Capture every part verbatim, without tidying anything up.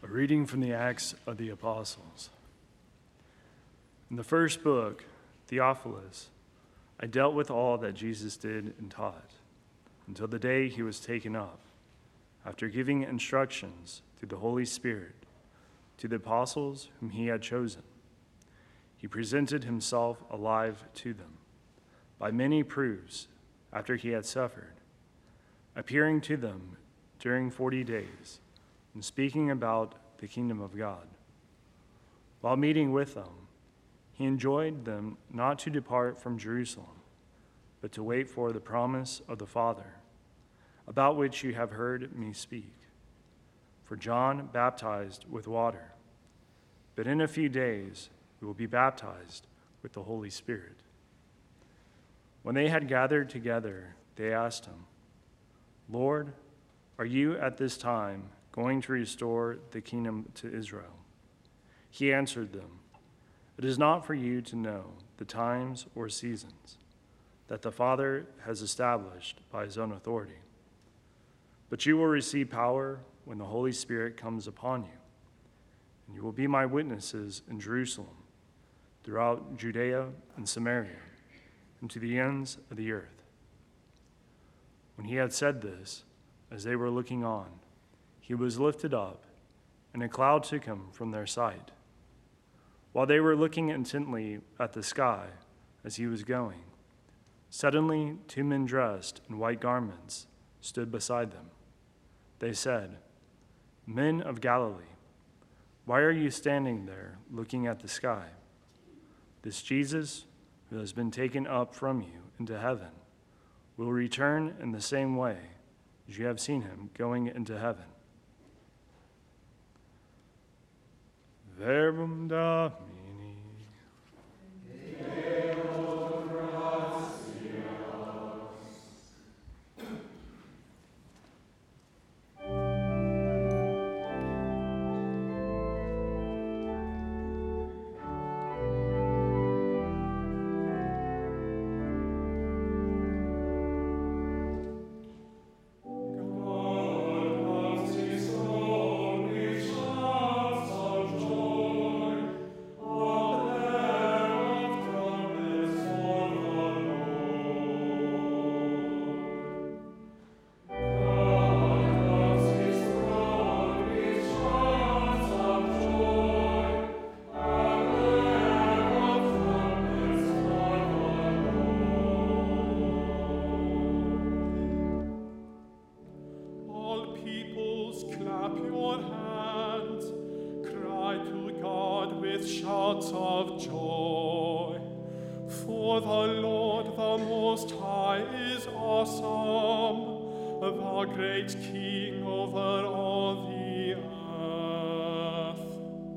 reading from the Acts of the Apostles. In the first book, Theophilus, I dealt with all that Jesus did and taught, until the day he was taken up, after giving instructions through the Holy Spirit to the apostles whom he had chosen. He presented himself alive to them by many proofs after he had suffered, appearing to them during forty days, and speaking about the kingdom of God. While meeting with them, he enjoined them not to depart from Jerusalem, but to wait for the promise of the Father, about which you have heard me speak. For John baptized with water, but in a few days you will be baptized with the Holy Spirit. When they had gathered together, they asked him, Lord, are you at this time going to restore the kingdom to Israel? He answered them, It is not for you to know the times or seasons that the Father has established by his own authority. But you will receive power when the Holy Spirit comes upon you, and you will be my witnesses in Jerusalem, throughout Judea and Samaria, and to the ends of the earth. When he had said this, as they were looking on, he was lifted up, and a cloud took him from their sight. While they were looking intently at the sky as he was going, suddenly two men dressed in white garments stood beside them. They said, Men of Galilee, why are you standing there looking at the sky? This Jesus, who has been taken up from you into heaven, will return in the same way as you have seen him going into heaven. Verbum Domini. Of joy, for the Lord the Most High is awesome, the great King over all the earth.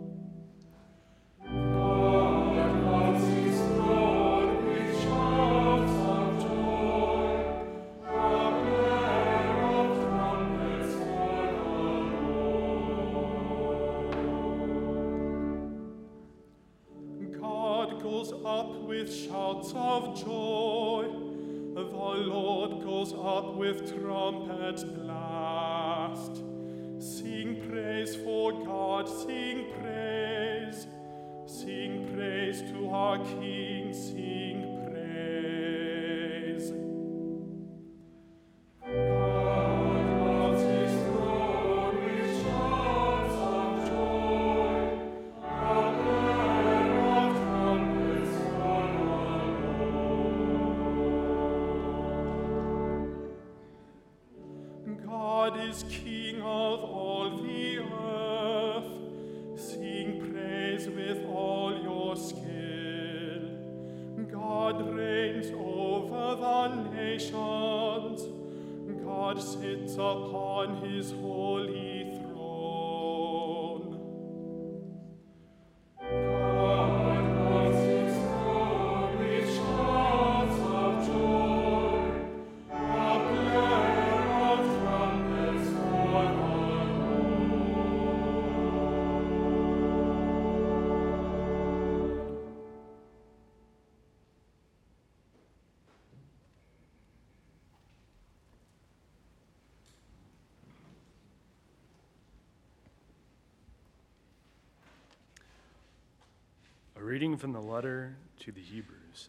God loves his throne with shouts of joy, the blare of trumpets for the Lord. Goes up with shouts of joy, the Lord goes up with trumpet blast. Sing praise for God, sing praise, sing praise to our King, sing praise. God loves his throne with shouts of joy, the blare of trumpets for the Lord. God is King of all the earth. Sing praise with all your skill. God reigns over the nations. God sits upon his holy throne. God loves his throne with shouts of joy, the blare of trumpets for the reading from the letter to the Hebrews.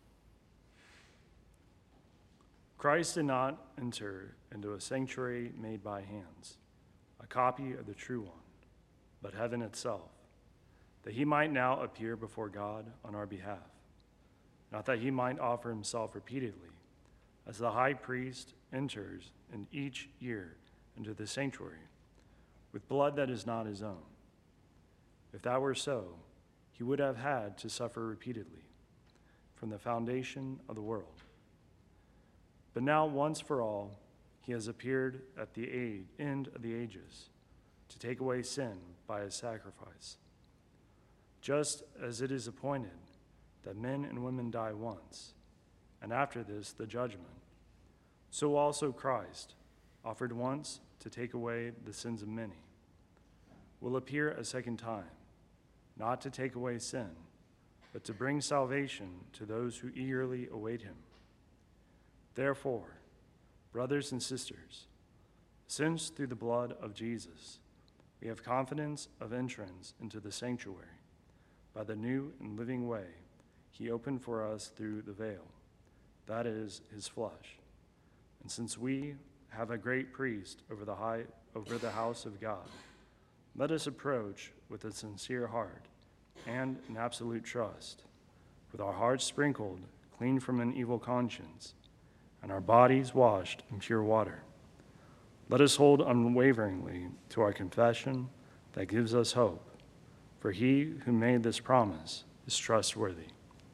Christ did not enter into a sanctuary made by hands, a copy of the true one, but heaven itself, that he might now appear before God on our behalf, not that he might offer himself repeatedly, as the high priest enters in each year into the sanctuary with blood that is not his own. If that were so, he would have had to suffer repeatedly from the foundation of the world. But now, once for all, he has appeared at the age, end of the ages to take away sin by his sacrifice. Just as it is appointed that men and women die once, and after this the judgment, so also Christ, offered once to take away the sins of many, will appear a second time, not to take away sin, but to bring salvation to those who eagerly await him. Therefore, brothers and sisters, since through the blood of Jesus we have confidence of entrance into the sanctuary by the new and living way he opened for us through the veil, that is, his flesh. And since we have a great priest over the high over the house of God, let us approach with a sincere heart and an absolute trust, with our hearts sprinkled clean from an evil conscience, and our bodies washed in pure water. Let us hold unwaveringly to our confession that gives us hope, for he who made this promise is trustworthy.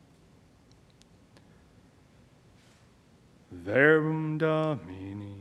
Verbum Domini.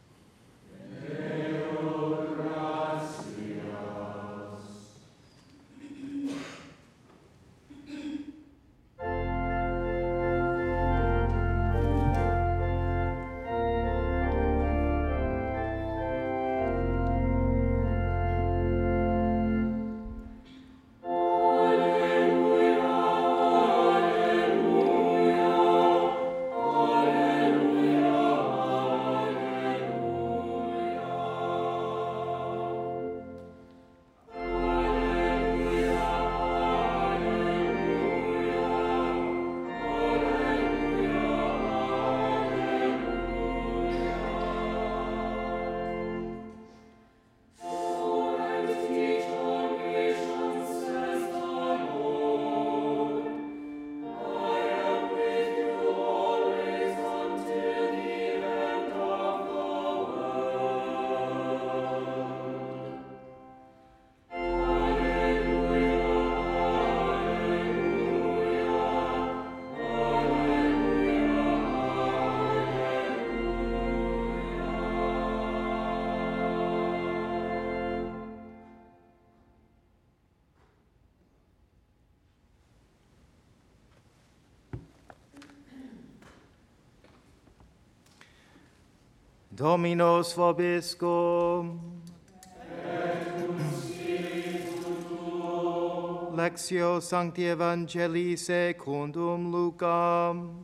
Dominus vobiscum. Lectio Sancti Evangelii secundum Lucam.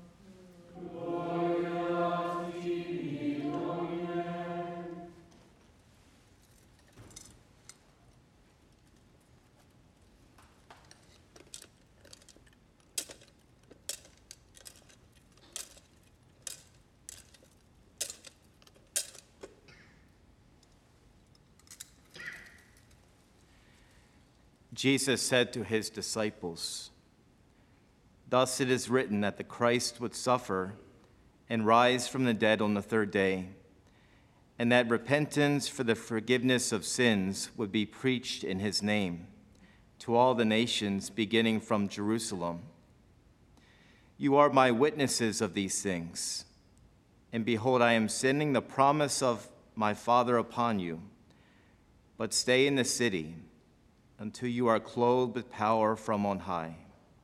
Jesus said to his disciples, "Thus it is written that the Christ would suffer and rise from the dead on the third day, and that repentance for the forgiveness of sins would be preached in his name to all the nations, beginning from Jerusalem. You are my witnesses of these things, and behold, I am sending the promise of my Father upon you, but stay in the city until you are clothed with power from on high."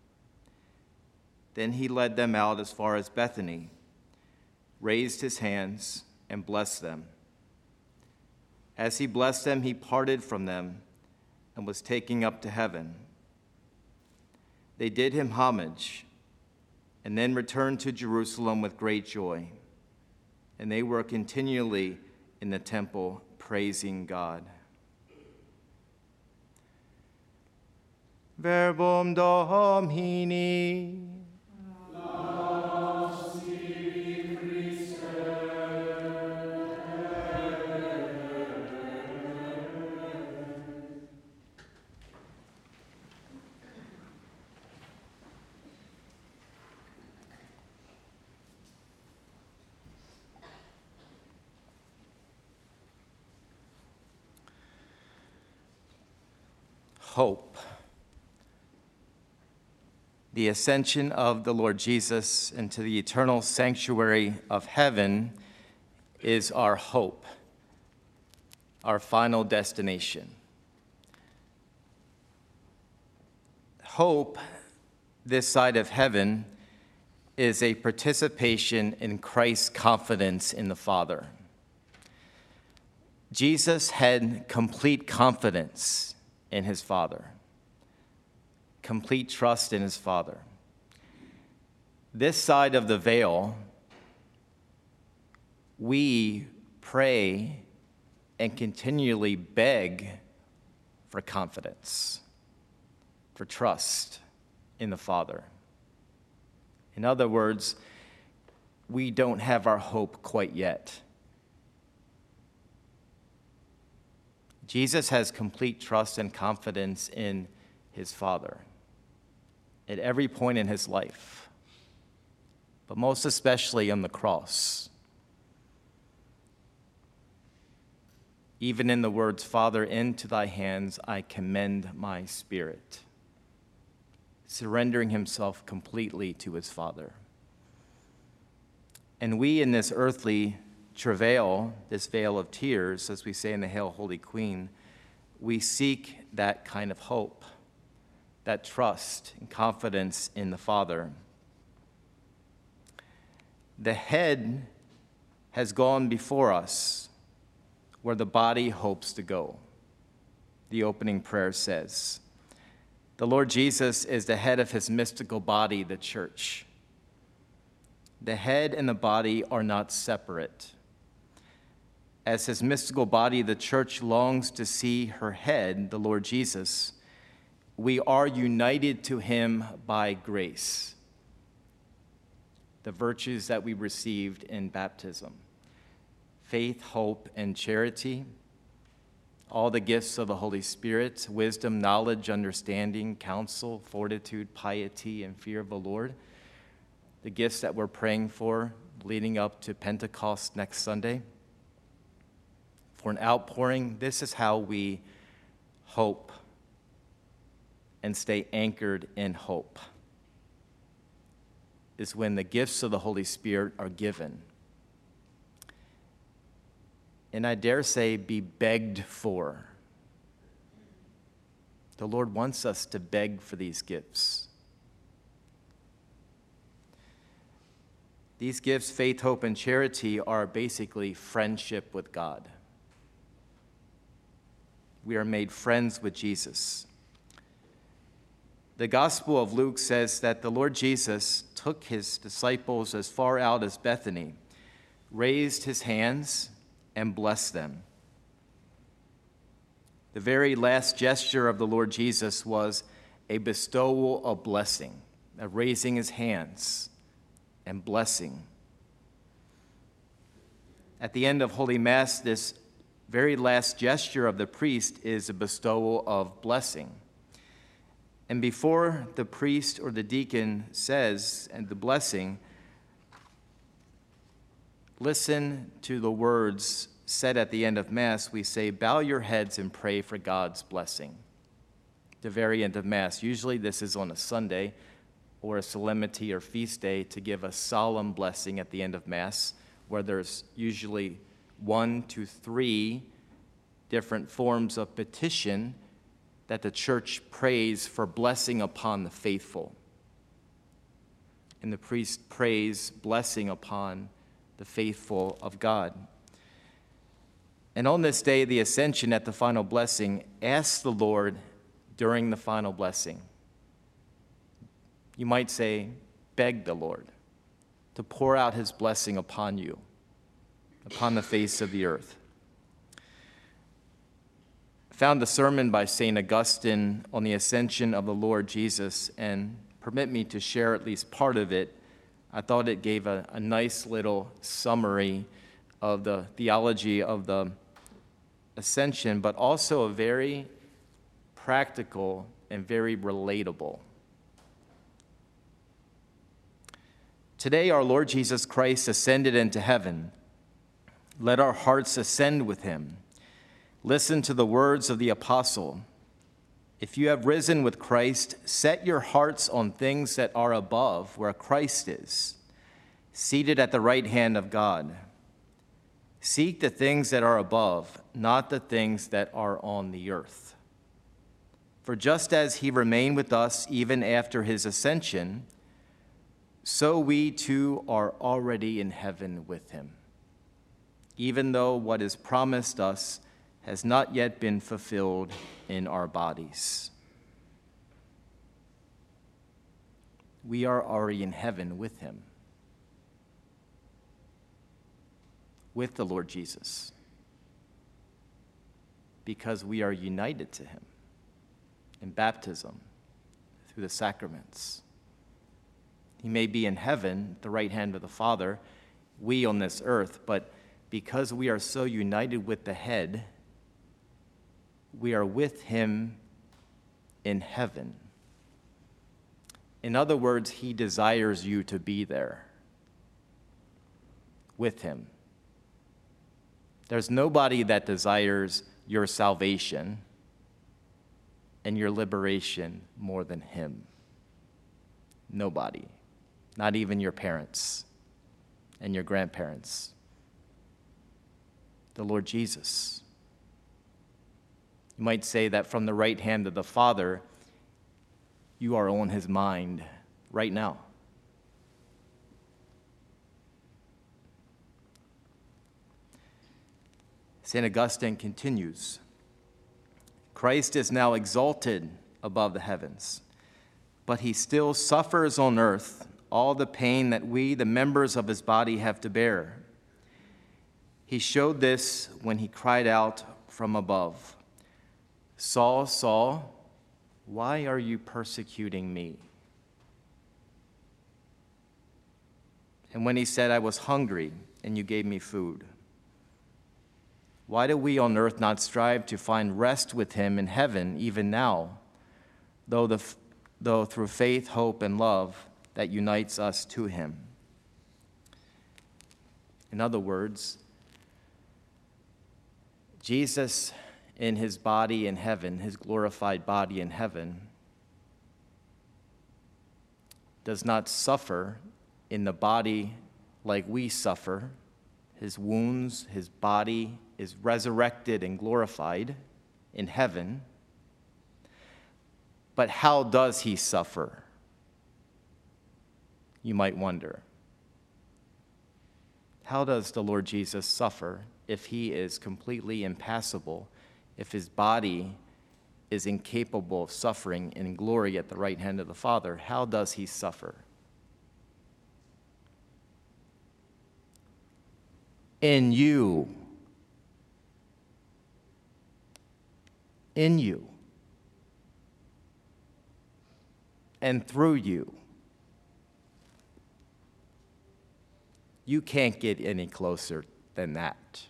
Then he led them out as far as Bethany, raised his hands, and blessed them. As he blessed them, he parted from them and was taken up to heaven. They did him homage and then returned to Jerusalem with great joy, and they were continually in the temple praising God. Verbum Domini. Hope. The ascension of the Lord Jesus into the eternal sanctuary of heaven is our hope, our final destination. Hope, this side of heaven, is a participation in Christ's confidence in the Father. Jesus had complete confidence in his Father, complete trust in his Father. This side of the veil, we pray and continually beg for confidence, for trust in the Father. In other words, we don't have our hope quite yet. Jesus has complete trust and confidence in his Father at every point in his life, but most especially on the cross. Even in the words, "Father, into thy hands I commend my spirit," surrendering himself completely to his Father. And we in this earthly travail, this vale of tears, as we say in the Hail, Holy Queen, we seek that kind of hope, that trust and confidence in the Father. The head has gone before us where the body hopes to go. The opening prayer says, the Lord Jesus is the head of his mystical body, the church. The head and the body are not separate. As his mystical body, the church longs to see her head, the Lord Jesus. We are united to him by grace, the virtues that we received in baptism: faith, hope, and charity, all the gifts of the Holy Spirit, wisdom, knowledge, understanding, counsel, fortitude, piety, and fear of the Lord, the gifts that we're praying for leading up to Pentecost next Sunday. For an outpouring, this is how we hope and stay anchored in hope, is when the gifts of the Holy Spirit are given. And I dare say, be begged for. The Lord wants us to beg for these gifts. These gifts, faith, hope, and charity, are basically friendship with God. We are made friends with Jesus. The Gospel of Luke says that the Lord Jesus took his disciples as far out as Bethany, raised his hands, and blessed them. The very last gesture of the Lord Jesus was a bestowal of blessing, of raising his hands and blessing. At the end of Holy Mass, this very last gesture of the priest is a bestowal of blessing. And before the priest or the deacon says and the blessing, listen to the words said at the end of Mass. We say, bow your heads and pray for God's blessing. The very end of Mass. Usually this is on a Sunday or a solemnity or feast day to give a solemn blessing at the end of Mass, where there's usually one to three different forms of petition that the church prays for blessing upon the faithful. And the priest prays blessing upon the faithful of God. And on this day, the Ascension at the final blessing, ask the Lord during the final blessing. You might say, beg the Lord to pour out his blessing upon you, upon the face of the earth. found a sermon by Saint Augustine on the ascension of the Lord Jesus, and permit me to share at least part of it. I thought it gave a, a nice little summary of the theology of the ascension, but also a very practical and very relatable. Today, our Lord Jesus Christ ascended into heaven. Let our hearts ascend with him. Listen to the words of the apostle. If you have risen with Christ, set your hearts on things that are above, where Christ is, seated at the right hand of God. Seek the things that are above, not the things that are on the earth. For just as he remained with us even after his ascension, so we too are already in heaven with him, even though what is promised us has not yet been fulfilled in our bodies. We are already in heaven with him, with the Lord Jesus, because we are united to him in baptism through the sacraments. He may be in heaven, the right hand of the Father, we on this earth, but because we are so united with the head, we are with him in heaven. In other words, he desires you to be there with him. There's nobody that desires your salvation and your liberation more than him. Nobody. Not even your parents and your grandparents. The Lord Jesus. You might say that from the right hand of the Father, you are on his mind right now. Saint Augustine continues, Christ is now exalted above the heavens, but he still suffers on earth all the pain that we, the members of his body, have to bear. He showed this when he cried out from above, Saul, Saul, why are you persecuting me? And when he said, I was hungry and you gave me food. Why do we on earth not strive to find rest with him in heaven even now, though, the, though through faith, hope, and love that unites us to him? In other words, Jesus in his body in heaven, his glorified body in heaven, does not suffer in the body like we suffer. His wounds, his body is resurrected and glorified in heaven. But how does he suffer? You might wonder. How does the Lord Jesus suffer if he is completely impassible, if his body is incapable of suffering in glory at the right hand of the Father? How does he suffer? In you. In you. And through you. You can't get any closer than that.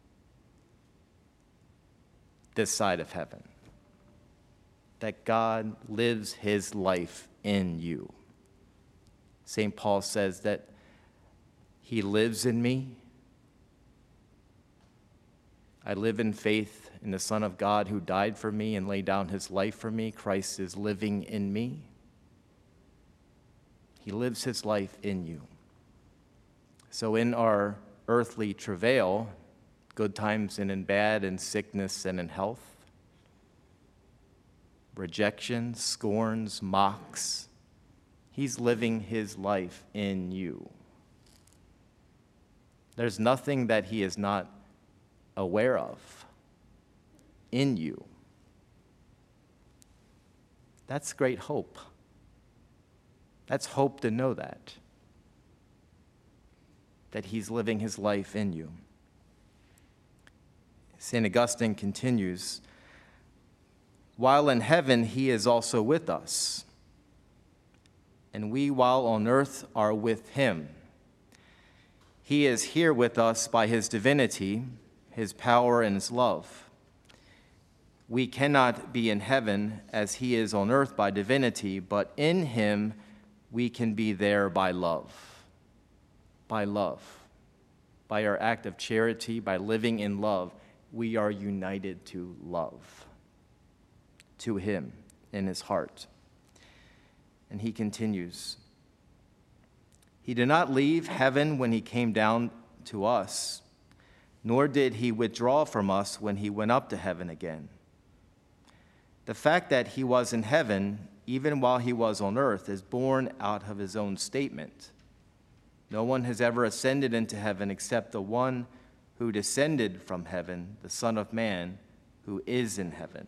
This side of heaven. That God lives his life in you. Saint Paul says that he lives in me. I live in faith in the Son of God who died for me and laid down his life for me. Christ is living in me. He lives his life in you. So in our earthly travail, good times and in bad, in sickness and in health, rejection, scorns, mocks, he's living his life in you. There's nothing that he is not aware of in you. That's great hope. That's hope to know that. That he's living his life in you. Saint Augustine continues, While in heaven, he is also with us, and we, while on earth, are with him. He is here with us by his divinity, his power, and his love. We cannot be in heaven as he is on earth by divinity, but in him we can be there by love. By love. By our act of charity, by living in love, we are united to love, to him in his heart. And he continues, he did not leave heaven when he came down to us, nor did he withdraw from us when he went up to heaven again. The fact that he was in heaven, even while he was on earth, is born out of his own statement. No one has ever ascended into heaven except the one who descended from heaven, the Son of Man, who is in heaven.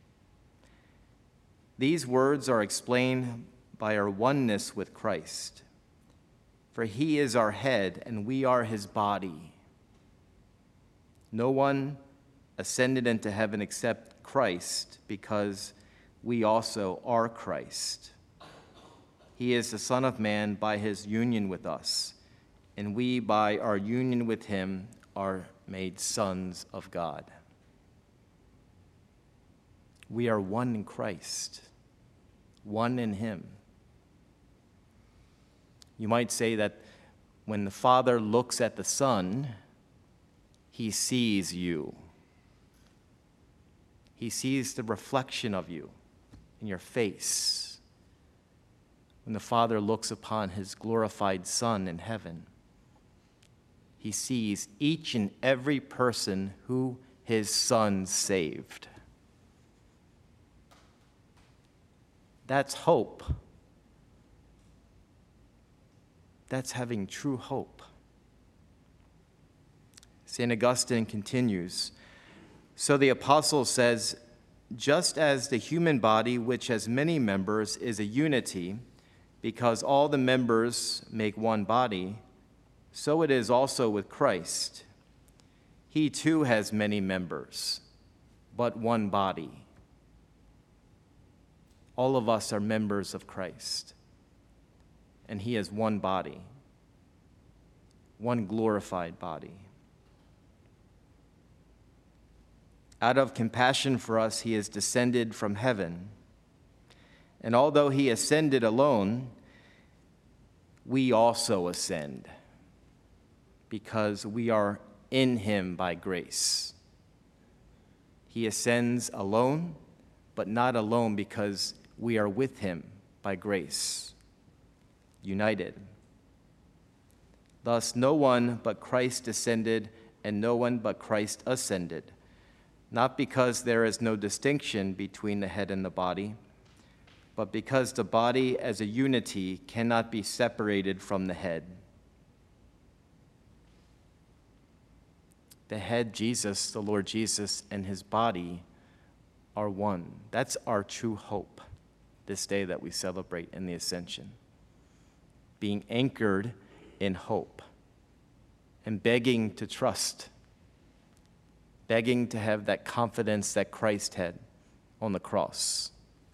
These words are explained by our oneness with Christ. For he is our head, and we are his body. No one ascended into heaven except Christ, because we also are Christ. He is the Son of Man by his union with us, and we, by our union with him, are made sons of God. We are one in Christ, one in him. You might say that when the Father looks at the Son, he sees you. He sees the reflection of you in your face. When the Father looks upon his glorified Son in heaven, he sees each and every person who his Son saved. That's hope. That's having true hope. Saint Augustine continues, so the apostle says, just as the human body, which has many members, is a unity, because all the members make one body, so it is also with Christ. He too has many members, but one body. All of us are members of Christ, and he is one body, one glorified body. Out of compassion for us, he has descended from heaven. And although he ascended alone, we also ascend, because we are in him by grace. He ascends alone, but not alone because we are with him by grace, united. Thus, no one but Christ descended, and no one but Christ ascended, not because there is no distinction between the head and the body, but because the body as a unity cannot be separated from the head. The head, Jesus, the Lord Jesus, and his body are one. That's our true hope this day that we celebrate in the Ascension. Being anchored in hope and begging to trust, begging to have that confidence that Christ had on the cross.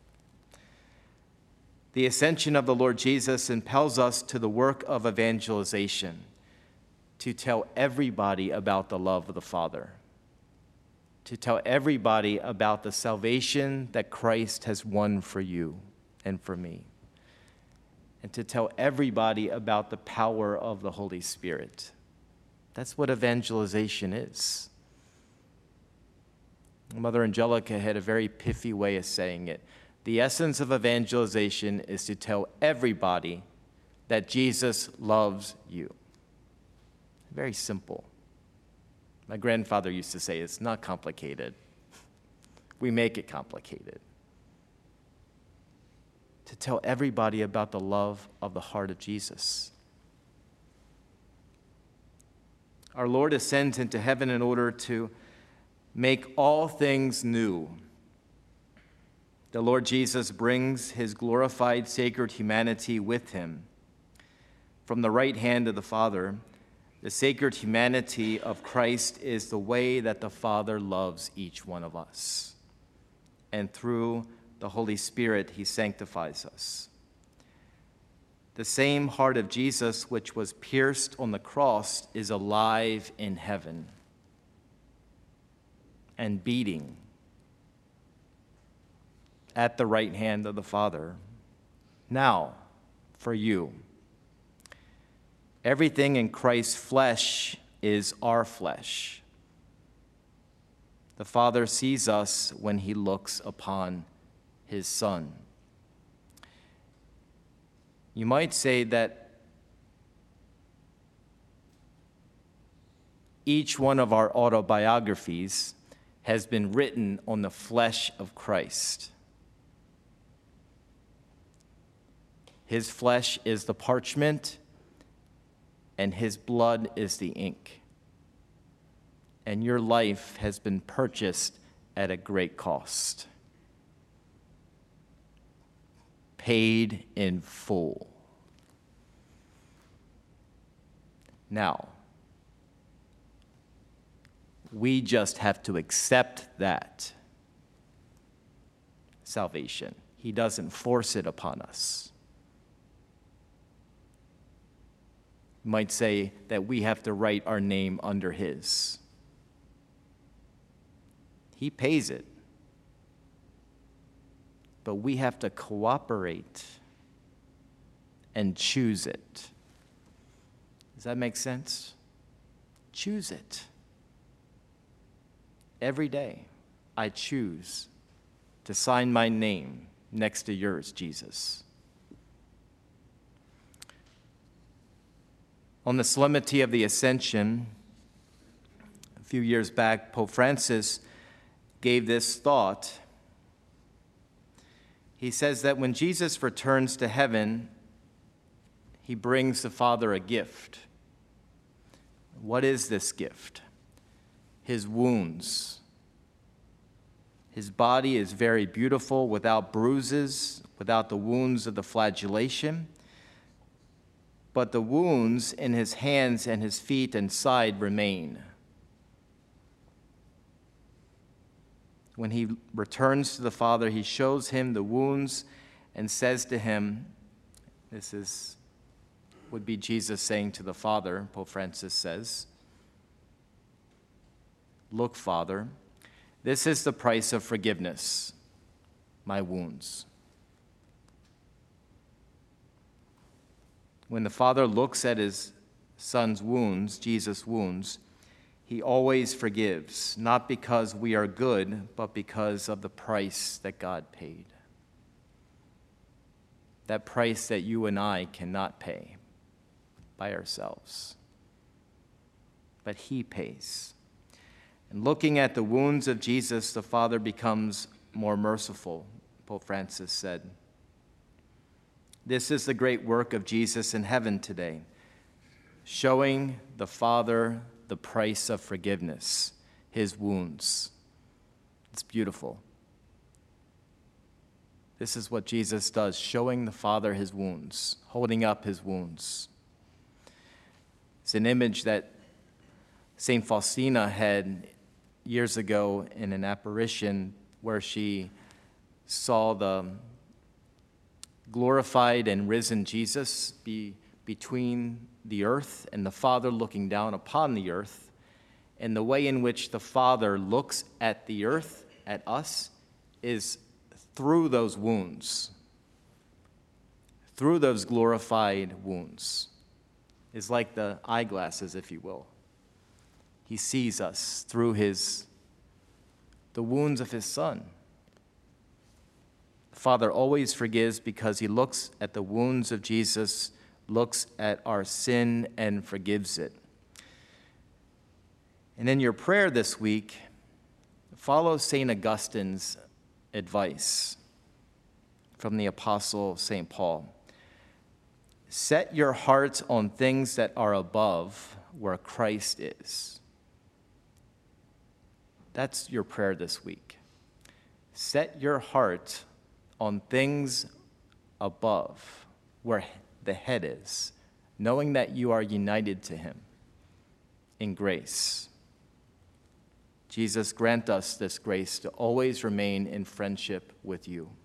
The ascension of the Lord Jesus impels us to the work of evangelization, to tell everybody about the love of the Father, to tell everybody about the salvation that Christ has won for you and for me, and to tell everybody about the power of the Holy Spirit. That's what evangelization is. Mother Angelica had a very pithy way of saying it. The essence of evangelization is to tell everybody that Jesus loves you. Very simple. My grandfather used to say, it's not complicated. We make it complicated. To tell everybody about the love of the heart of Jesus. Our Lord ascends into heaven in order to make all things new. The Lord Jesus brings his glorified sacred humanity with him. From the right hand of the Father, the sacred humanity of Christ is the way that the Father loves each one of us. and through the Holy Spirit he sanctifies us. The same heart of Jesus which was pierced on the cross is alive in heaven and beating at the right hand of the Father. Now, for you, everything in Christ's flesh is our flesh. The Father sees us when he looks upon his Son. You might say that each one of our autobiographies has been written on the flesh of Christ. His flesh is the parchment, and his blood is the ink. And your life has been purchased at a great cost. Paid in full. Now, we just have to accept that salvation. He doesn't force it upon us. You might say that we have to write our name under his. He pays it. But we have to cooperate and choose it. Does that make sense? Choose it. Every day, I choose to sign my name next to yours, Jesus. On the Solemnity of the Ascension, a few years back, Pope Francis gave this thought. He says that when Jesus returns to heaven, he brings the Father a gift. What is this gift? His wounds. His body is very beautiful, without bruises, without the wounds of the flagellation. But the wounds in his hands and his feet and side remain. When he returns to the Father, he shows him the wounds and says to him, this is would be Jesus saying to the Father, Pope Francis says, "Look, Father, this is the price of forgiveness, my wounds." When the Father looks at his Son's wounds, Jesus' wounds, he always forgives, not because we are good, but because of the price that God paid. That price that you and I cannot pay by ourselves. But he pays. And looking at the wounds of Jesus, the Father becomes more merciful, Pope Francis said. This is the great work of Jesus in heaven today, showing the Father the price of forgiveness, his wounds. It's beautiful. This is what Jesus does, showing the Father his wounds, holding up his wounds. It's an image that Saint Faustina had years ago in an apparition where she saw the glorified and risen Jesus be between the earth and the Father looking down upon the earth, and the way in which the Father looks at the earth, at us, is through those wounds, through those glorified wounds. Is like the eyeglasses, if you will. He sees us through his, the wounds of his Son. The Father always forgives because he looks at the wounds of Jesus, looks at our sin and forgives it. And in your prayer this week, follow Saint Augustine's advice from the Apostle Saint Paul. Set your heart on things that are above, where Christ is. That's your prayer this week. Set your heart on things above, where the head is, knowing that you are united to him in grace. Jesus, grant us this grace to always remain in friendship with you.